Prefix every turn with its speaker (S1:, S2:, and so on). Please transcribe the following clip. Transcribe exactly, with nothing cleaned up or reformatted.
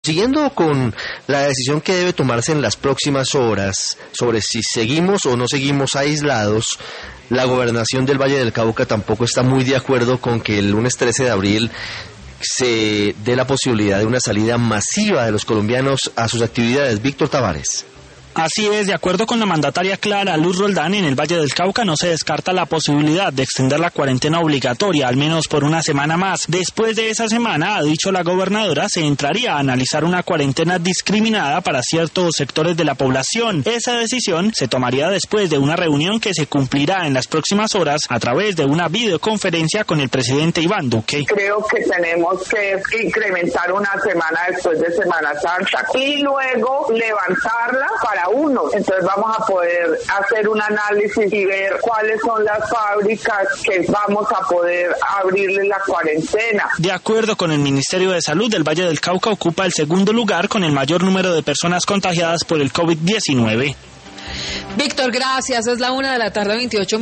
S1: Siguiendo con la decisión que debe tomarse en las próximas horas sobre si seguimos o no seguimos aislados, la gobernación del Valle del Cauca tampoco está muy de acuerdo con que el lunes trece de abril se dé la posibilidad de una salida masiva de los colombianos a sus actividades. Víctor Tavares.
S2: Así es, de acuerdo con la mandataria Clara Luz Roldán, en el Valle del Cauca no se descarta la posibilidad de extender la cuarentena obligatoria, al menos por una semana más. Después de esa semana, ha dicho la gobernadora, se entraría a analizar una cuarentena discriminada para ciertos sectores de la población. Esa decisión se tomaría después de una reunión que se cumplirá en las próximas horas a través de una videoconferencia con el presidente Iván Duque.
S3: Creo que tenemos que incrementar una semana después de Semana Santa y luego levantarla para uno, entonces vamos a poder hacer un análisis y ver cuáles son las fábricas que vamos a poder abrirle la cuarentena.
S2: De acuerdo con el Ministerio de Salud, el Valle del Cauca ocupa el segundo lugar con el mayor número de personas contagiadas por el COVID diecinueve.
S4: Víctor, gracias, es la una de la tarde, veintiocho